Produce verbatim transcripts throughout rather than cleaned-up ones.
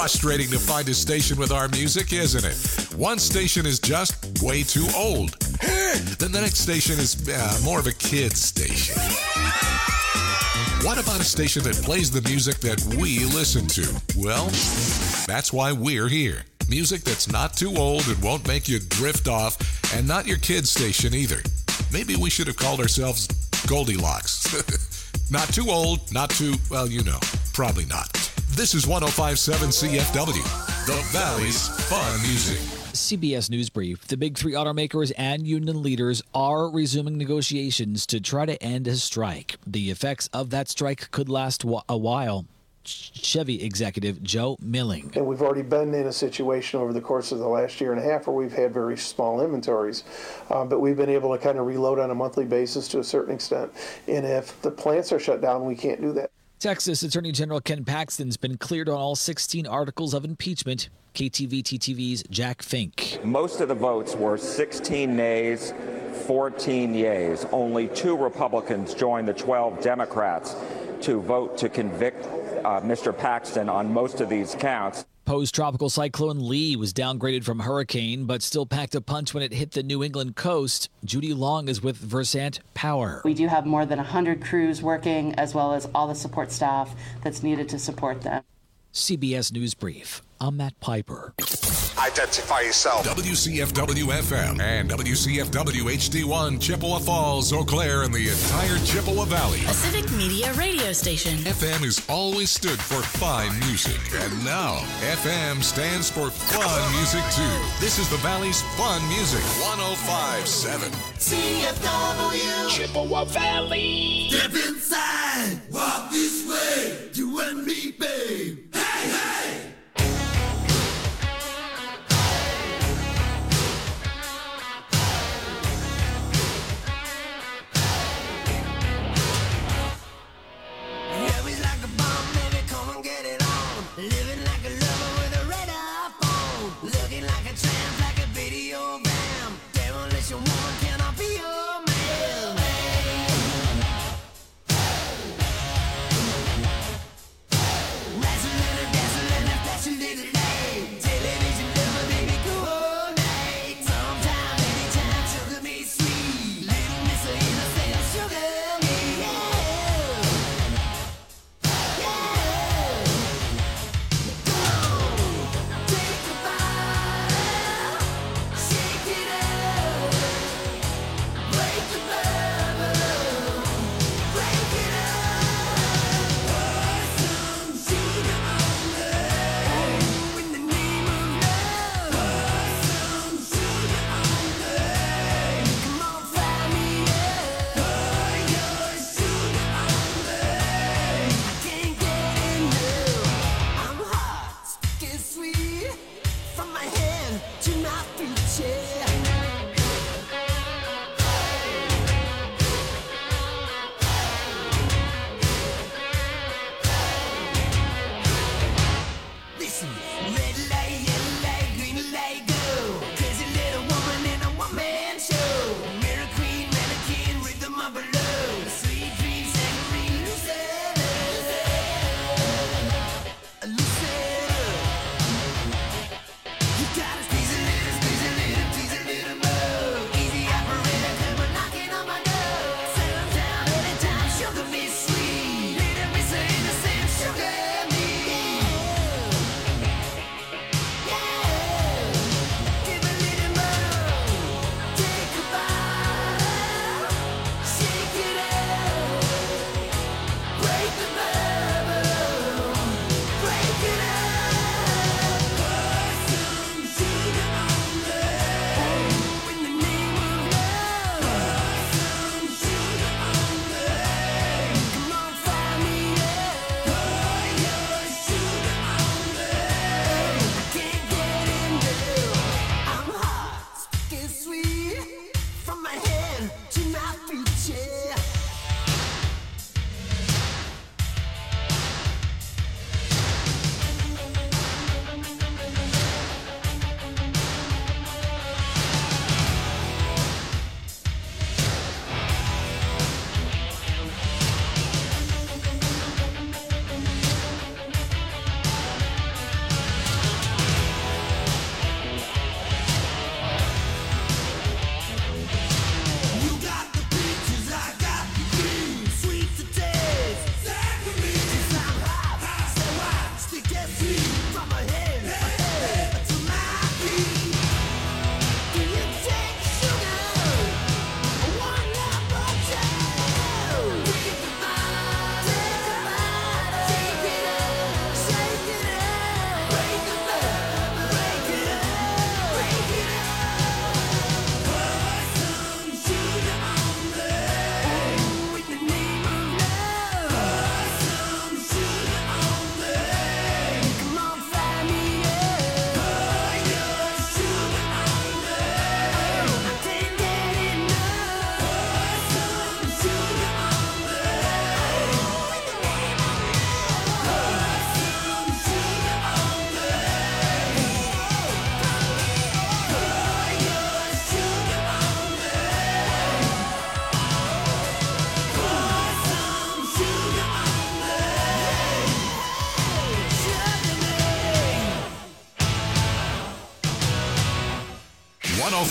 frustrating to find a station with our music, isn't it? One station is just way too old. Then the next station is uh, more of a kid's station. What about a station that plays the music that we listen to? Well, that's why we're here. Music that's not too old and won't make you drift off, and not your kid's station either. Maybe we should have called ourselves Goldilocks. Not too old, not too, well, you know, probably not. This is one oh five point seven C F W, the Valley's fun music. C B S News Brief. The big three automakers and union leaders are resuming negotiations to try to end a strike. The effects of that strike could last a while. Chevy executive Joe Milling. And we've already been in a situation over the course of the last year and a half where we've had very small inventories, uh, but we've been able to kind of reload on a monthly basis to a certain extent. And if the plants are shut down, we can't do that. Texas Attorney General Ken Paxton's been cleared on all sixteen articles of impeachment. K T V T T V's Jack Fink. Most of the votes were sixteen nays, fourteen yays. Only two Republicans joined the twelve Democrats to vote to convict uh, Mister Paxton on most of these counts. Post-tropical cyclone Lee was downgraded from hurricane, but still packed a punch when it hit the New England coast. Judy Long is with Versant Power. We do have more than one hundred crews working, as well as all the support staff that's needed to support them. C B S News Brief. I'm Matt Piper. Identify yourself. W C F W F M and W C F W H D one, Chippewa Falls, Eau Claire, and the entire Chippewa Valley. A Civic Media radio station. F M has always stood for fine music, and now F M stands for fun music too. This is the Valley's fun music. one oh five point seven C F W Chippewa Valley. Step inside, walk this way, you and me, babe. Hey, hey.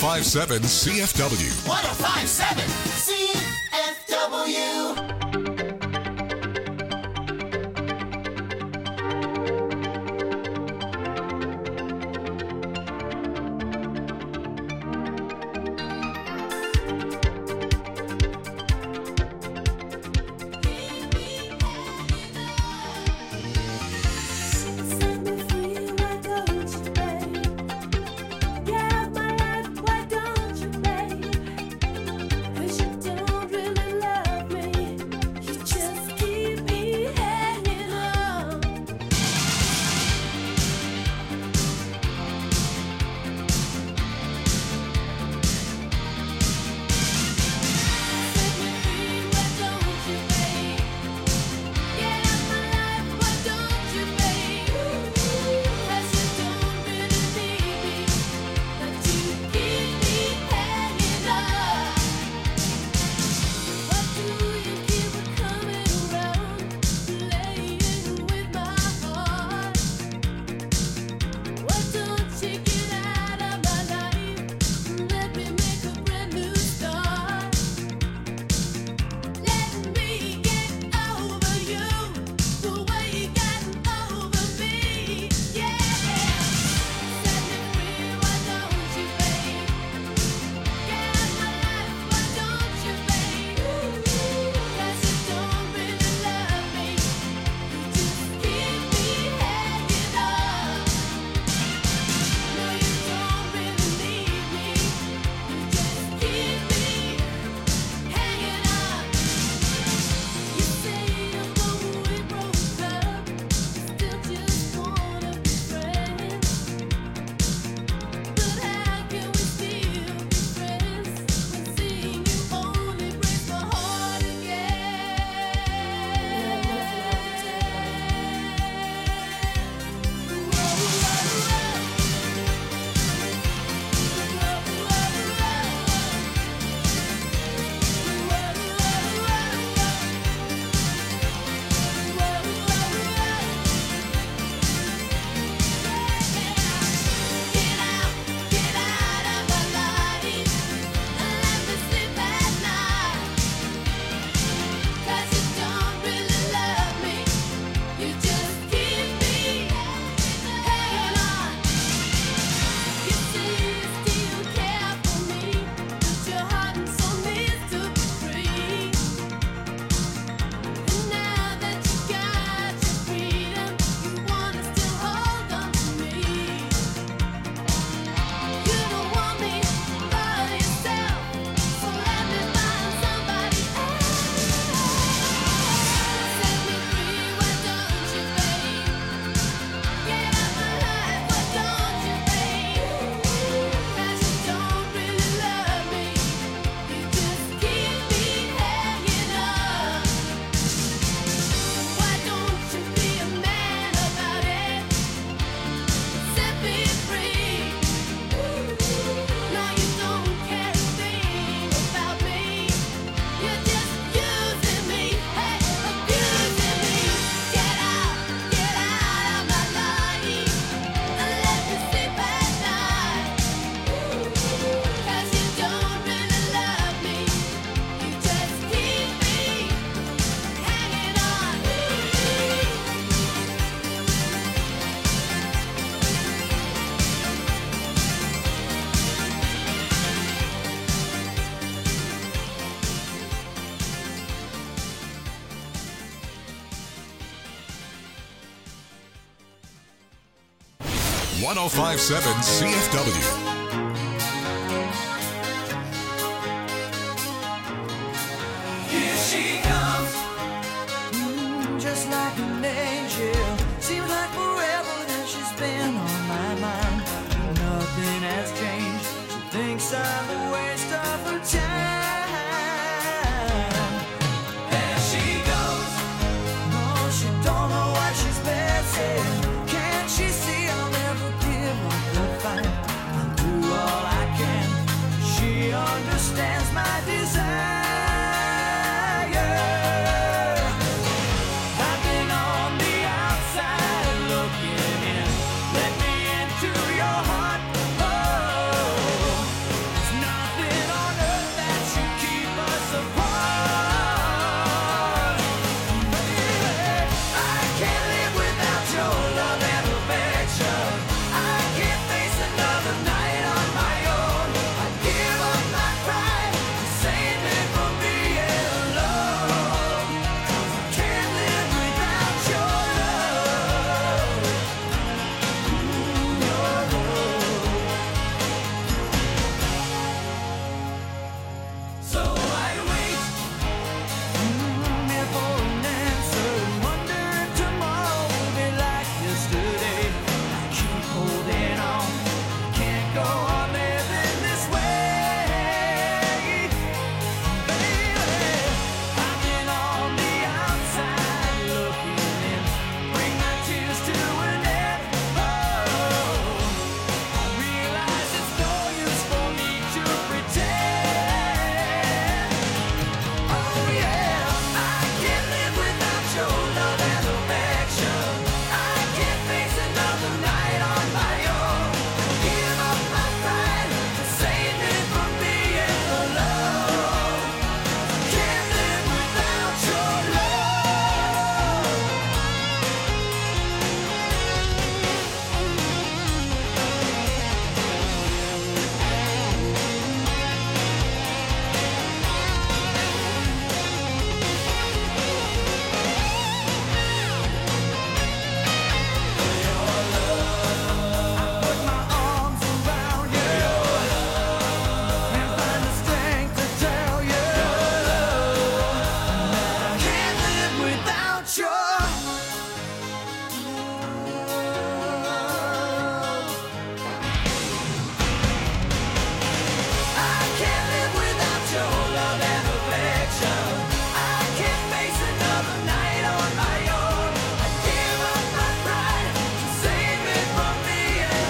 five point seven C F W. one oh five point seven C F W. one oh five point seven C F W. Here she comes, mm, just like an angel. Seems like forever that she's been on my mind. Nothing has changed. She thinks I'm a waste of her time. There she goes. No, she don't know what she's missing. Can't she see I'll never give up the fight? I'll do all I can. She understands my desire. So I wait mm, here for an answer. Wonder if tomorrow will be like yesterday. I keep holding on. Can't go on living this way. Baby, I've been on the outside looking in. Bring my tears to an end. Oh, I realize it's no use for me to pretend. Oh yeah, I can't live without your love and affection. I can't face another night on my own. Give up my pride to save me from being alone. Can't live without your love. Put my arms around you and find the strength to tell you I can't live without your love. I can't live without your love and affection. I can't face another night on my own. I give up my pride to save me from being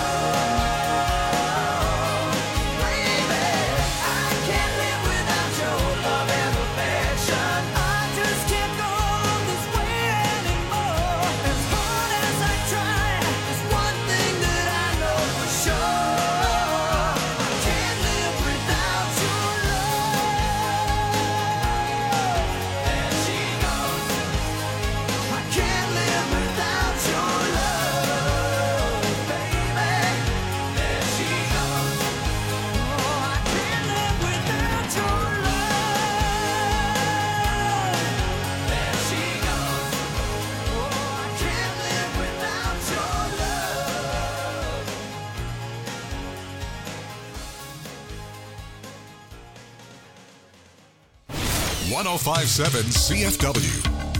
alone. Baby, I can't live without your love and affection. I just can't go on this way anymore. As hard as I try, there's one thing that I know for sure. I can't live without your love. There she goes. I can't live without your love, baby. There she goes. Oh, I can't live without your love. There she goes. Oh, I can't live without your love. one oh five point seven C F W.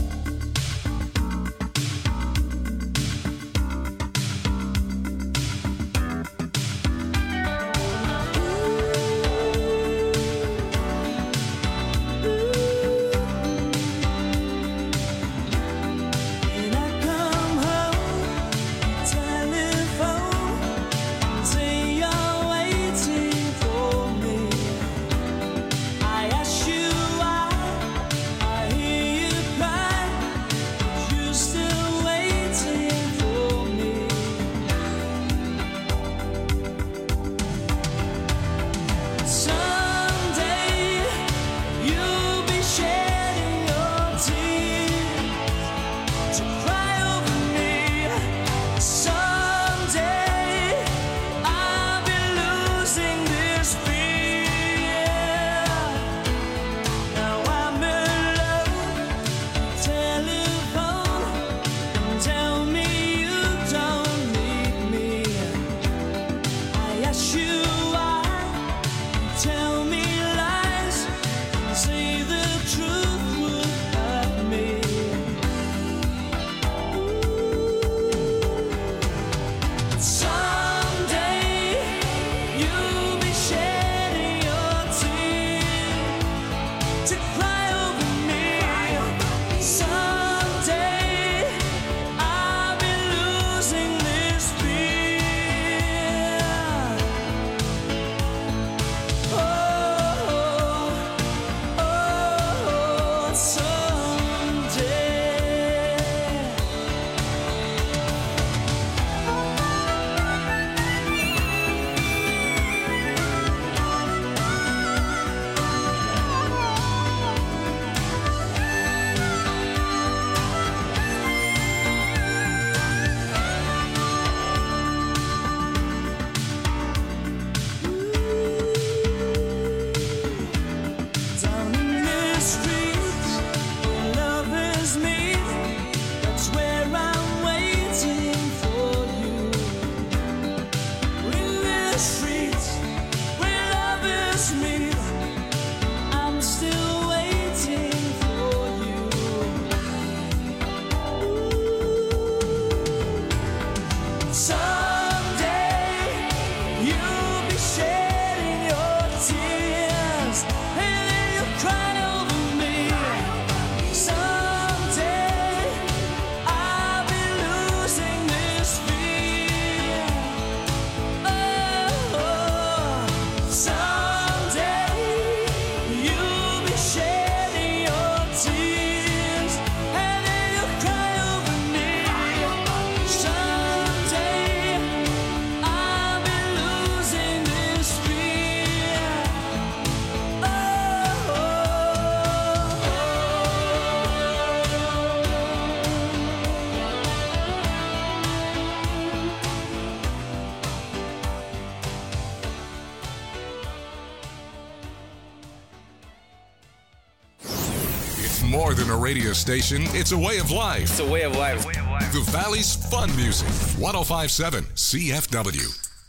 When I come home, telephone, say you're waiting for me. I ask you why, I hear you cry. more than a radio station, it's a way of life. It's a way of life. The Valley's fun music. one oh five point seven C F W.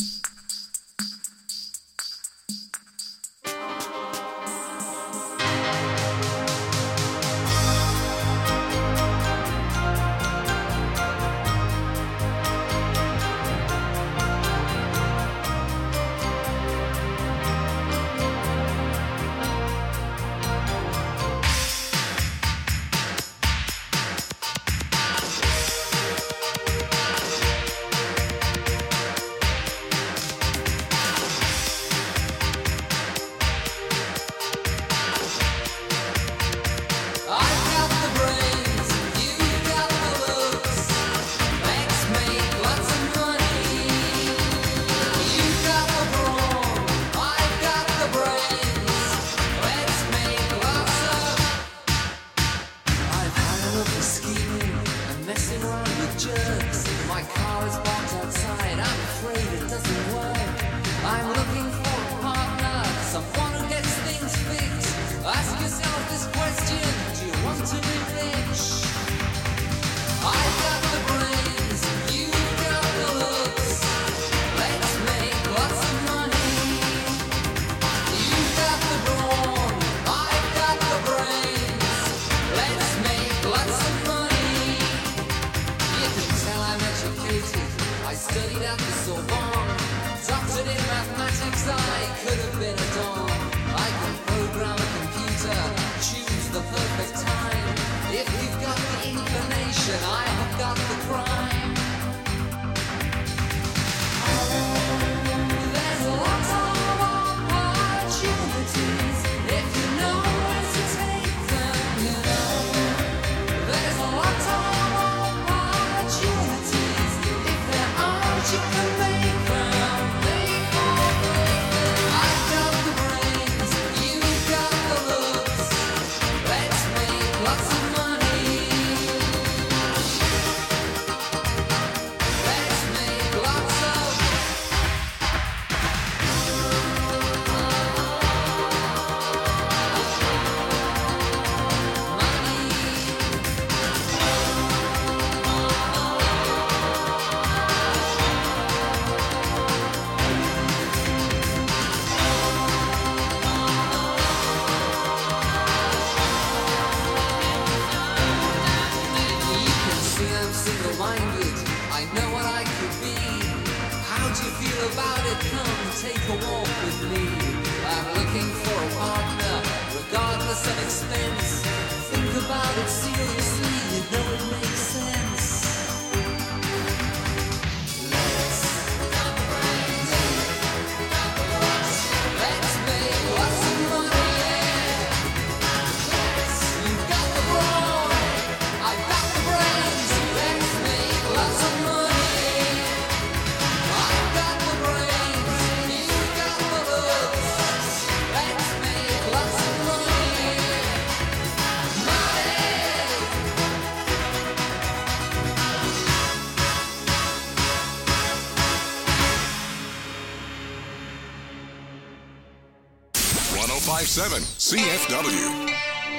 one oh five point seven C F W.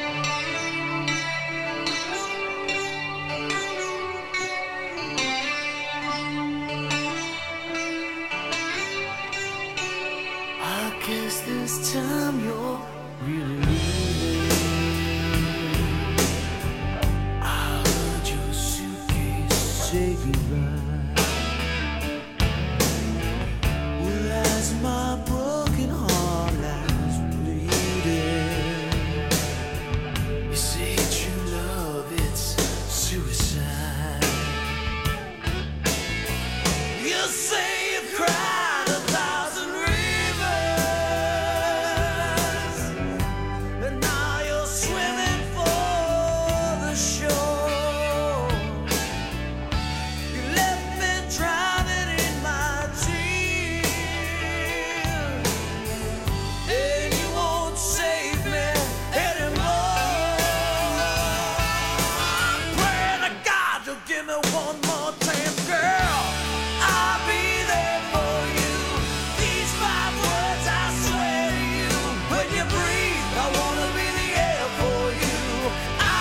I guess this time you're really leaving. I heard your suitcase say goodbye. Well, as my broken heart lies bleeding, you say true love, it's suicide. You say you've cried a thousand and now you're swimming for the shore. You left me drowning in my tears, and you won't save me anymore. I'm praying to God you'll give me one more chance, girl. I'll be there for you. These five words I swear to you. When you breathe, I wanna be the air for you. I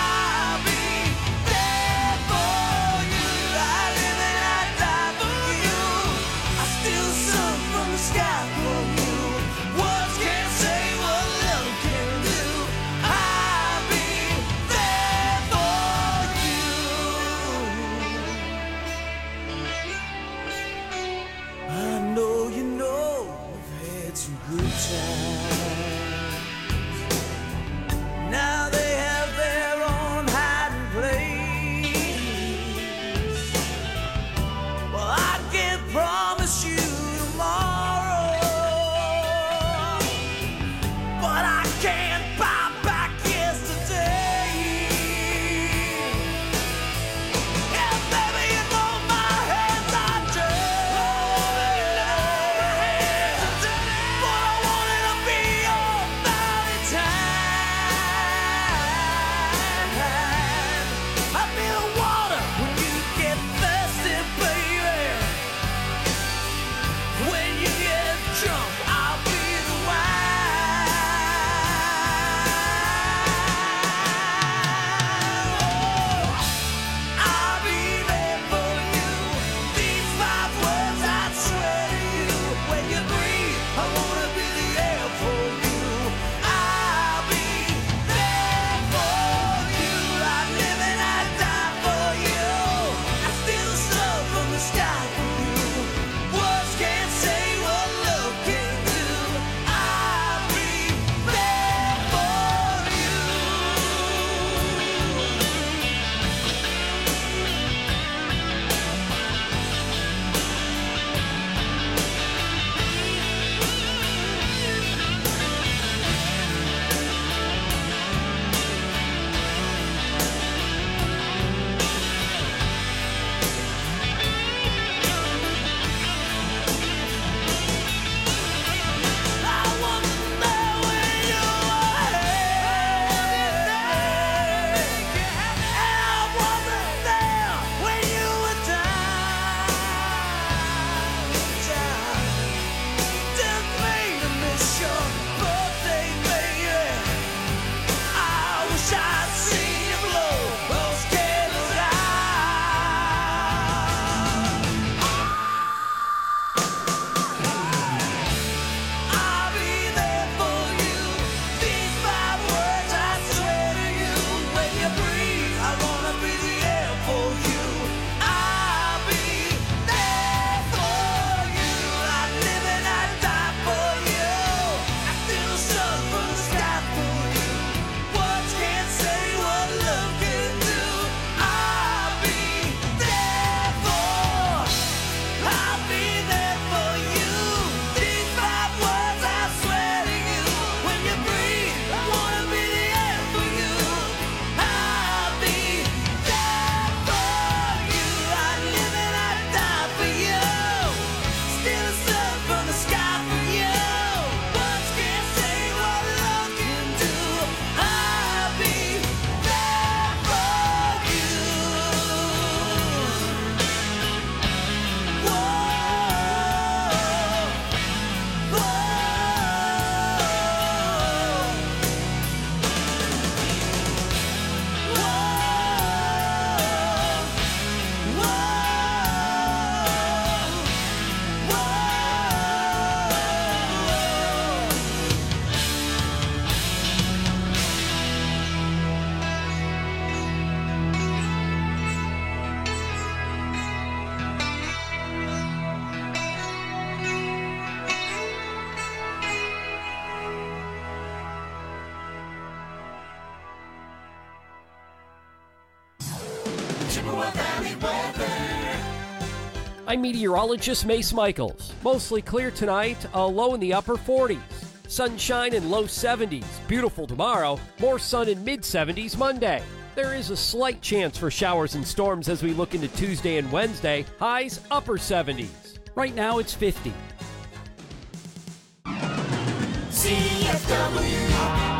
Chippewa Valley weather. I'm meteorologist Mace Michaels. Mostly clear tonight, a low in the upper forties. Sunshine in low seventies. Beautiful tomorrow. More sun in mid seventies Monday. There is a slight chance for showers and storms as we look into Tuesday and Wednesday. Highs upper seventies. Right now it's fifty. C F W.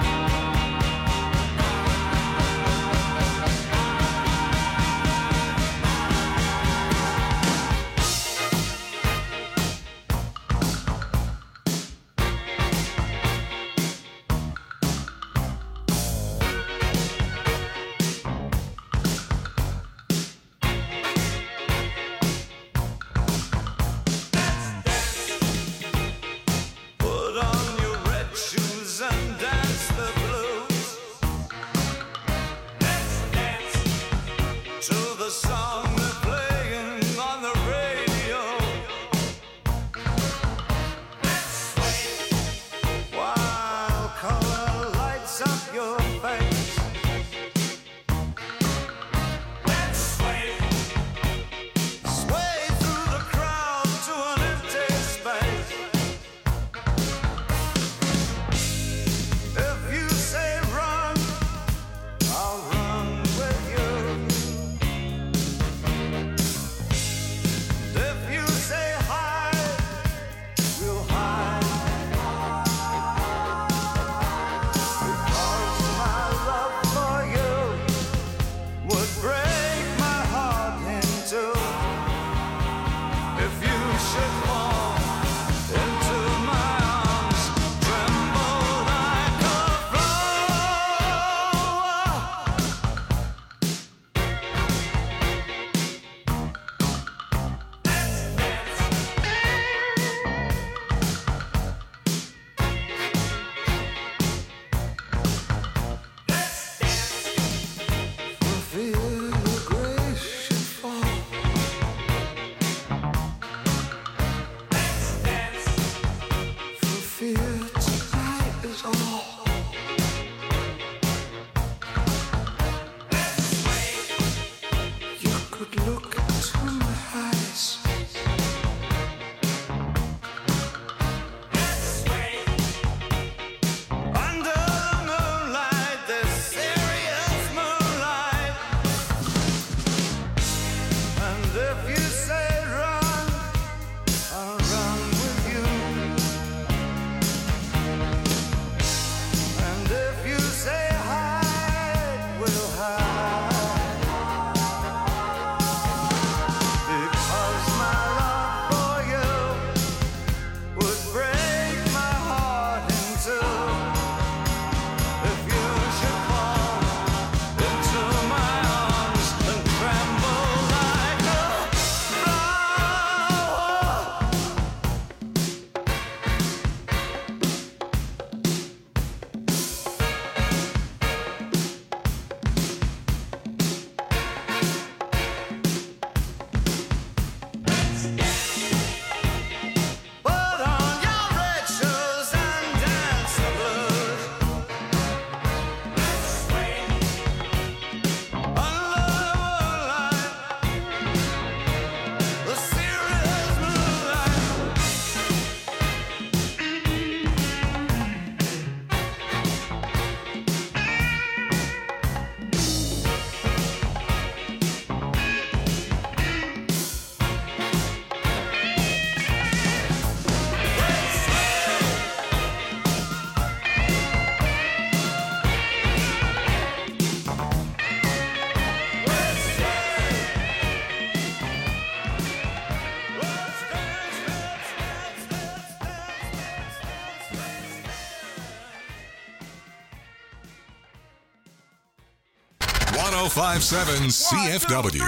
one oh five point seven C F W.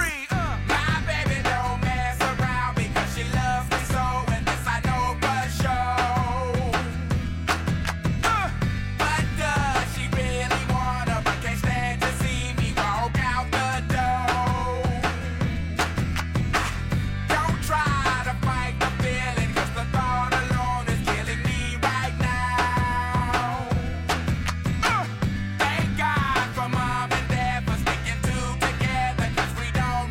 Thank God for mom and dad for sticking together, 'cause we don't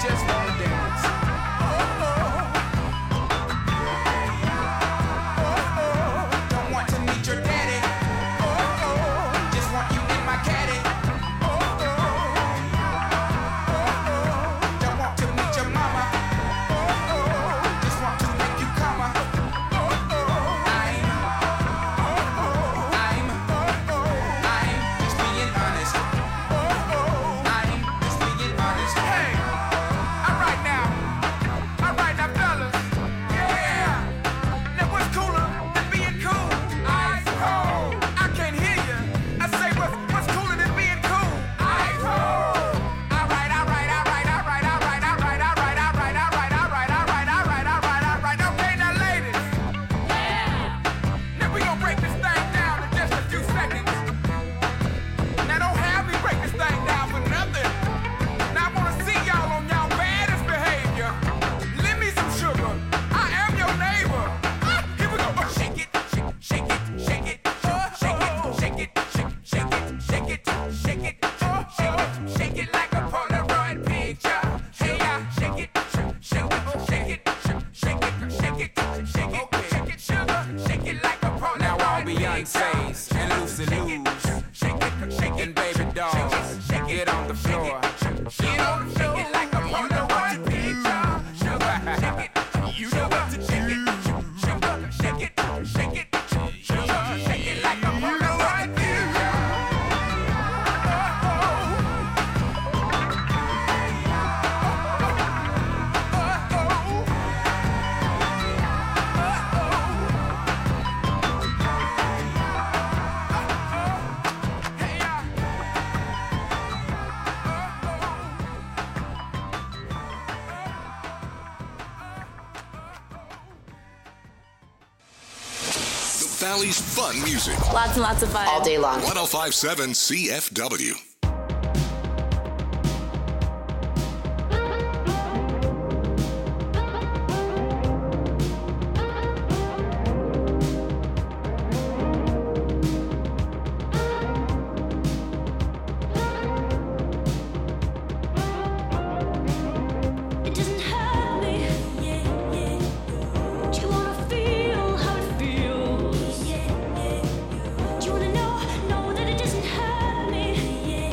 just wanna dance. Don't want to meet your daddy. Just want you in my caddy. Don't want to meet your mama. Just want to make you come. I'm, I'm, I'm just being honest. I'm just being honest. Hey, alright now, alright now, fellas. Yeah, now what's cooler than being cool? Ice cold. I can't hear you. I say what's what's cooler than being cool? Ice cold. Alright, alright, alright, alright, alright, alright, alright, alright, alright, alright, alright, alright, alright, alright. Okay, now ladies. Now we gonna break this thing down in just a few seconds. Now don't have me break this thing down for nothing. Now I wanna see y'all on y'all baddest behavior. Lend me some sugar. I am your neighbor. Ah, here we go. Oh, shake it, shake, shake it, shake it, oh, shake it, shake it, shake, shake it, shake it, shake it, oh, shake it, shake it like a Polaroid picture. Hey, yeah, shake it, shake it, shake it, shake it, shake it, shake it, shake it, sugar, shake it like a Polaroid picture. Now all Beyonce's and Lucy Lou's and baby dolls, get on the floor. Get on the floor like a Polaroid picture. Sugar, shake it, you know what to shake it. Sugar, shake it, shake it, sugar, shake it like a Polaroid picture. The Valley's fun music. Lots and lots of fun. All day long. one oh five point seven C F W. It doesn't hurt me. Do you wanna feel how it feels? Do you wanna know, know that it doesn't hurt me?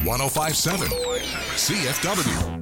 one oh five point seven C F W.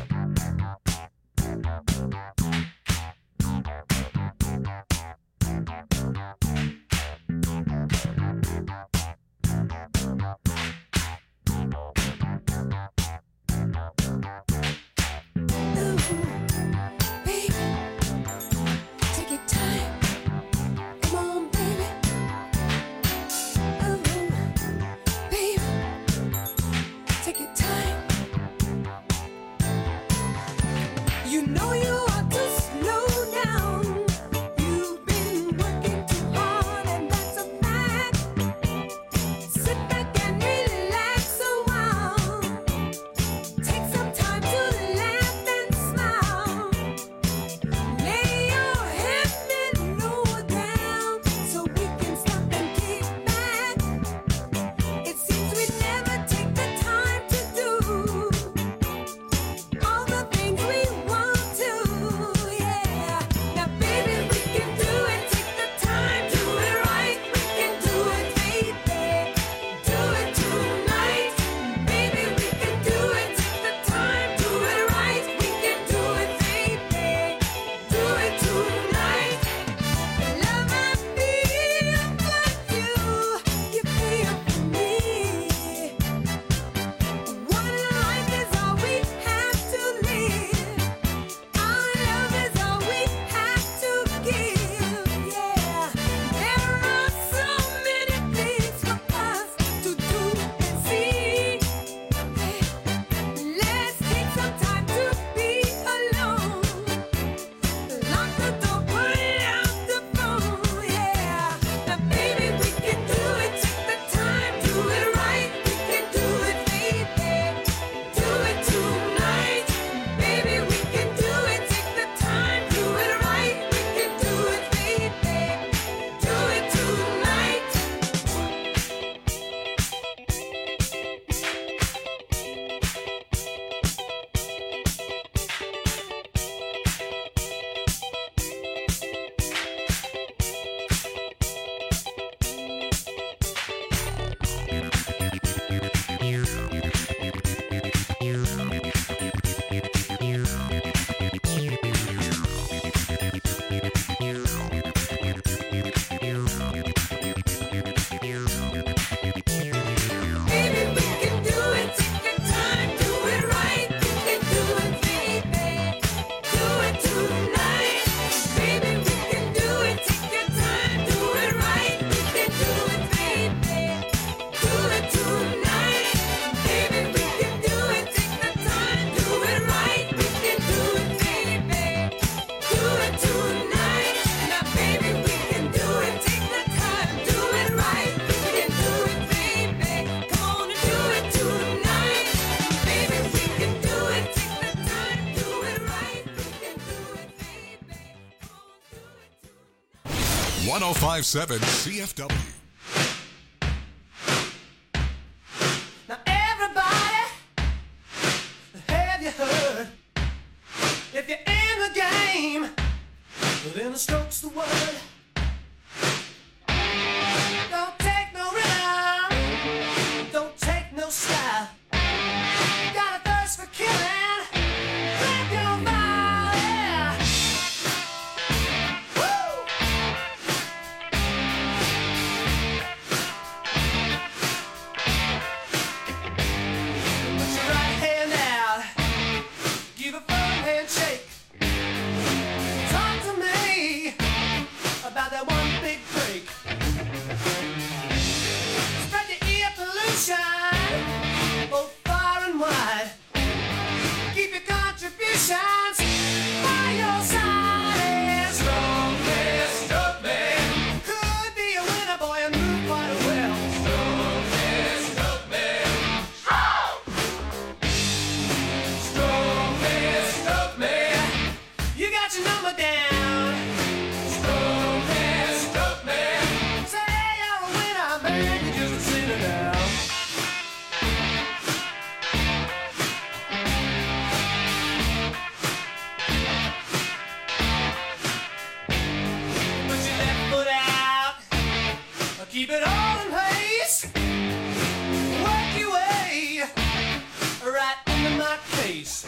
one oh five point seven C F W. Now everybody, have you heard? If you're in the game, well, then the stroke's the word. Don't take no rhythm, don't take no style. Got a thirst for killing, grab your body. Woo! Put your right hand out, give a firm handshake. Talk to me my face.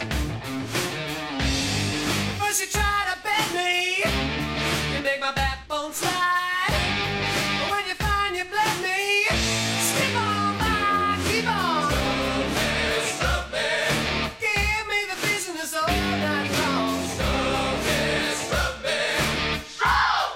First you try to bend me, you make my backbone slide. But when you find you bled me, skip on by, keep on. Stop me, stop me. Give me the business all night long. Stop me, stop me. Stop!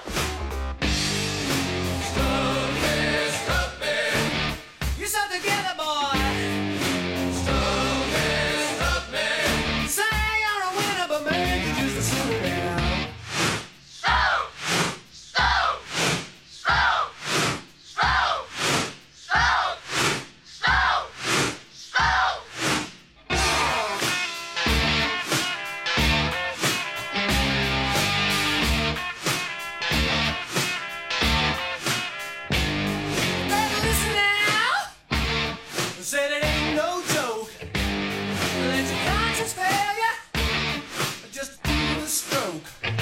Stop me, stop me. You're so together, boy. Stop me, stop me. Say you're a winner, but maybe just a silly now. Stop! Stop! Stop! Stop! Stop! Stop! Stop! Better listen now. Said it ain't no joke. Let your conscience fail ya. Just do the stroke.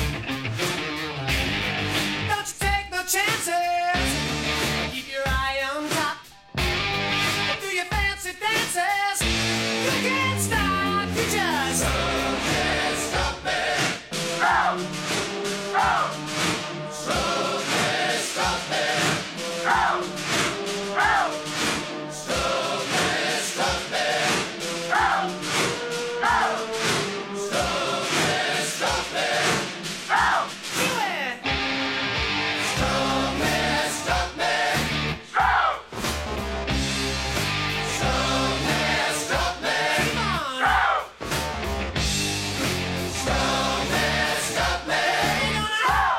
Don't you take no chances. Keep your eye on top. Do your fancy dances. You can't stop. You just stop it, stop it. Stop. Stop. Stop it, stop it. Stop. Stop. Stop it, stop it. Stop. Stop. Stop it, stop it. Stop. Do it. Stop it, stop it. Stop. Stop it, stop it. Come on. Stop. Stop it, stop it. Stop.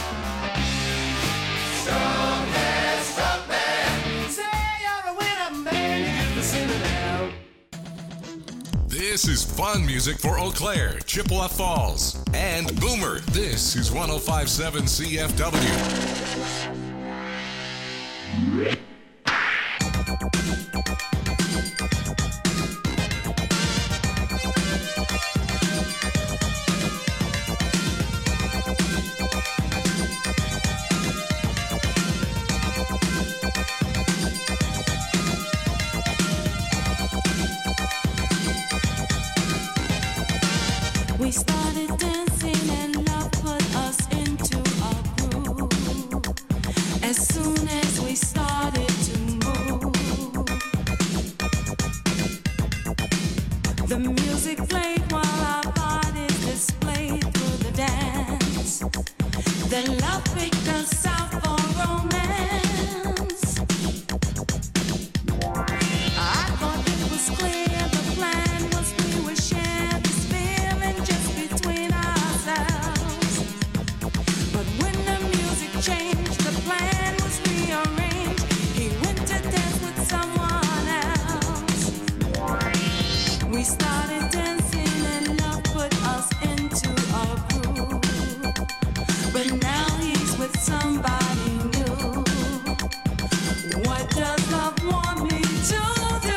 Stop it, stop it. Say you're a winner, man. You get the sinner now. This is fun music for Eau Claire, Chippewa Falls, and Boomer. This is one oh five point seven C F W. We started dancing and love put us into a groove. As soon as we started to move, the music played while our bodies displayed through the dance. Then love picked us out for romance. I thought it was clear the plan was we would share this feeling just between ourselves. But when the music changed, the plan was rearranged. He went to dance with someone else. We started dancing and love put us into a groove. But now he's with somebody new. What does love want me to do?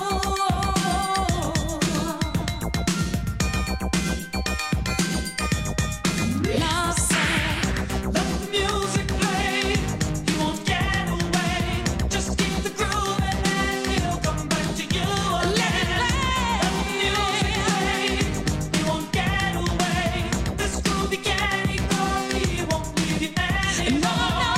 Love said, let the music play. You won't get away. Just keep the groove and then he'll come back to you again. Let the music play. You won't get away. This groovy candy bar, he won't leave you anymore.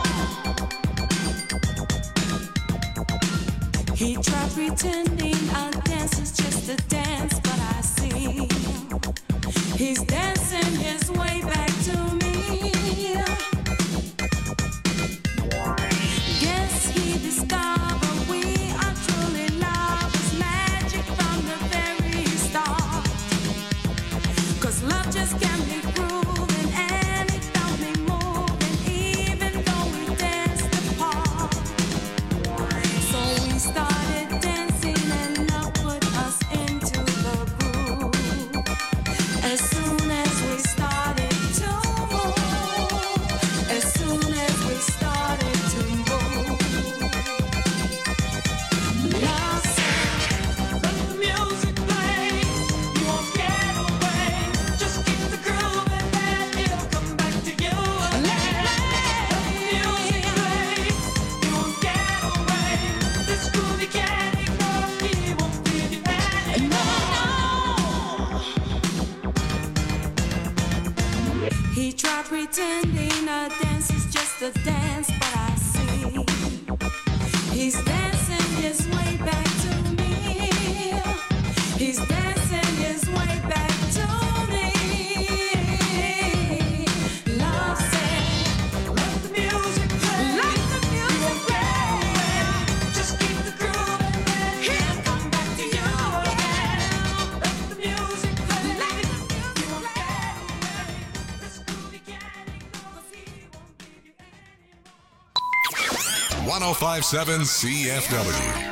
He tried pretending our dance is just a dance, but I see he's dancing his way back to me. Guess he discovered we are truly love was magic from the very start. 'Cause love just can't be proven and it felt me moving even though we danced apart. So we started dancing and love put us into the groove. As soon as we started to move, as soon as we started to move, love said, let the music play. You won't get away. Just keep the groove. He tried pretending a dance is just a dance, but I see he's dancing his way back to me. He's dancing his way back to me. Love said, let the music play. Let the music play. Just keep the groove and he'll come back to you again. Let the music play. Let the music play. This groovy cat ignores, he won't give you any more. one oh five point seven C F W.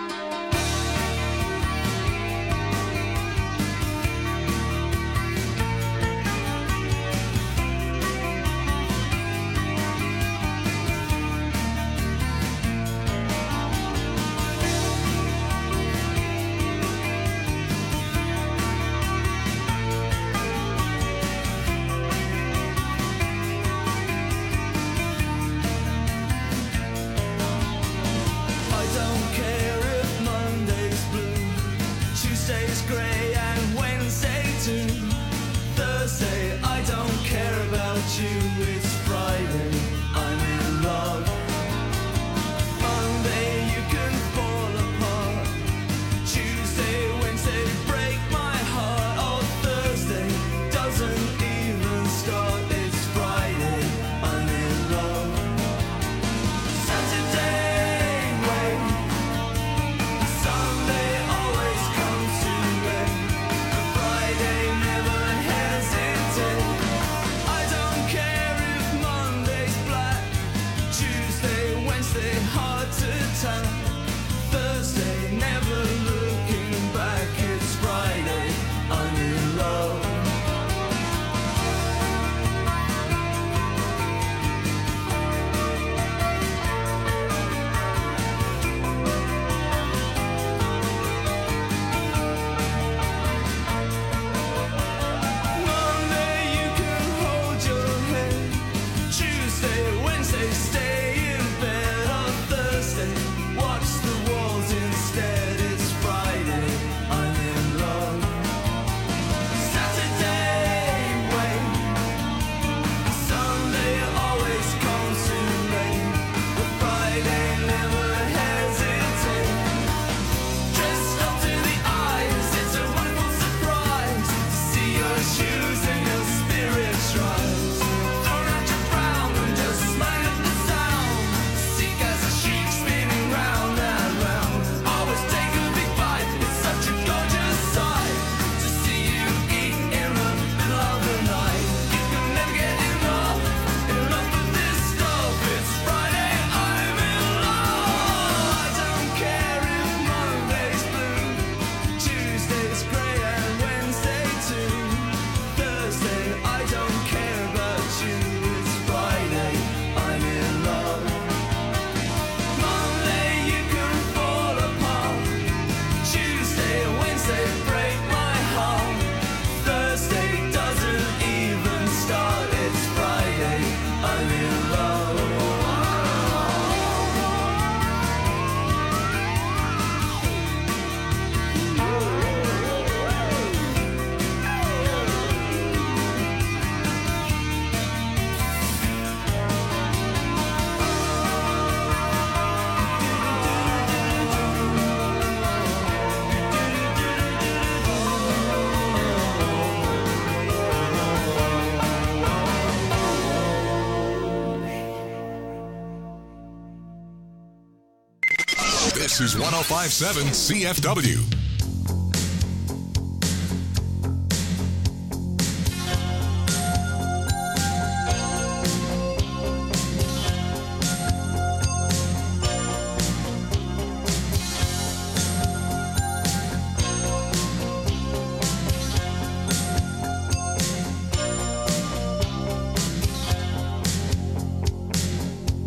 This is one oh five point seven C F W.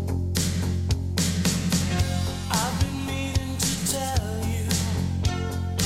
I've been meaning to tell you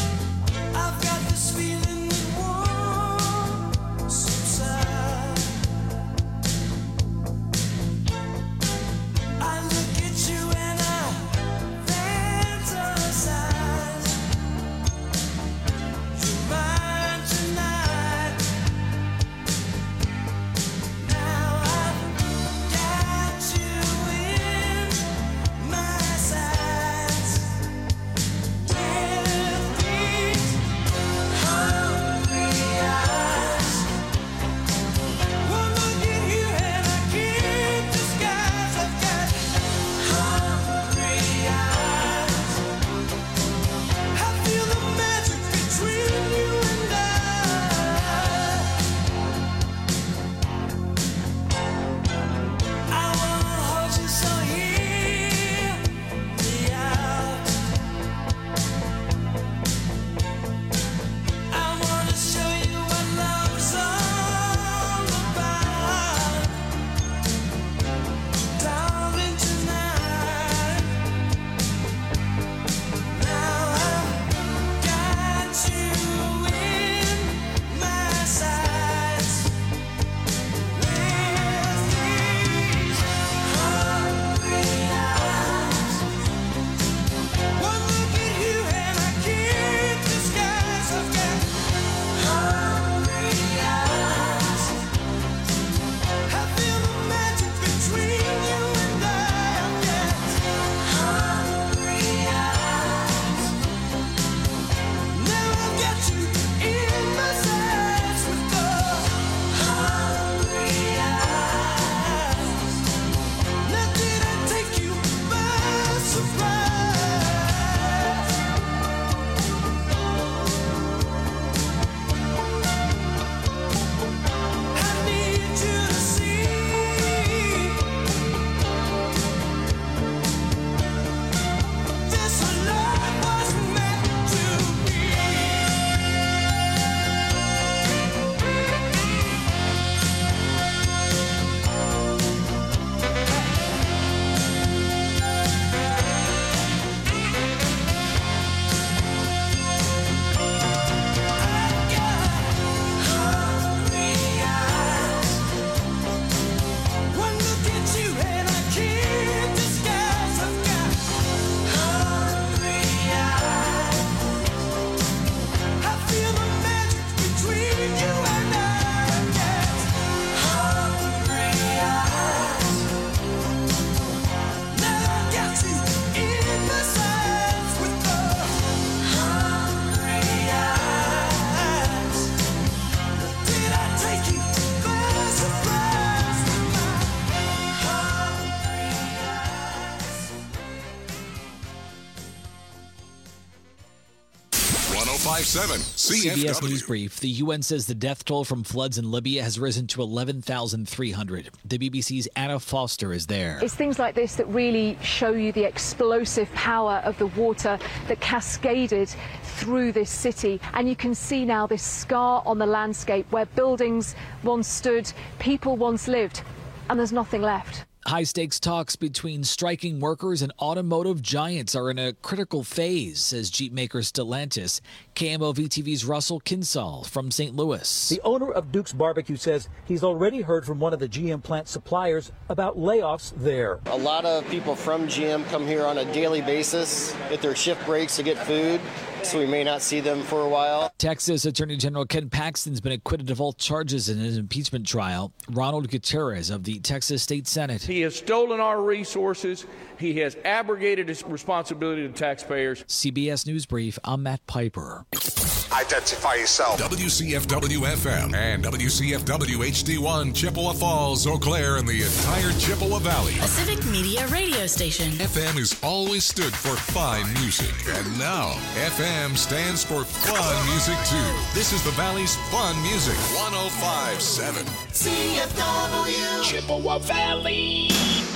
five seven C F W. C B S News Brief. The U N says the death toll from floods in Libya has risen to eleven thousand three hundred. The B B C's Anna Foster is there. It's things like this that really show you the explosive power of the water that cascaded through this city. And you can see now this scar on the landscape where buildings once stood, people once lived, and there's nothing left. High-stakes talks between striking workers and automotive giants are in a critical phase, says Jeep maker Stellantis. K M O V T V's Russell Kinsall from Saint Louis. The owner of Duke's Barbecue says he's already heard from one of the G M plant suppliers about layoffs there. A lot of people from G M come here on a daily basis, get their shift breaks to get food, so we may not see them for a while. Texas Attorney General Ken Paxton's been acquitted of all charges in his impeachment trial. Ronald Gutierrez of the Texas State Senate. He has stolen our resources. He has abrogated his responsibility to taxpayers. C B S News Brief, I'm Matt Piper. Identify yourself. W C F W F M and W C F W H D one, Chippewa Falls, Eau Claire, and the entire Chippewa Valley. A Civic Media radio station. F M has always stood for fine music, and now F M stands for fun music too. This is the Valley's fun music. one oh five point seven C F W Chippewa Valley.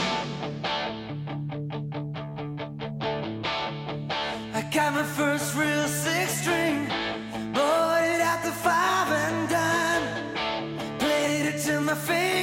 I got my first real six string, bought it at the five and dime, played it till my face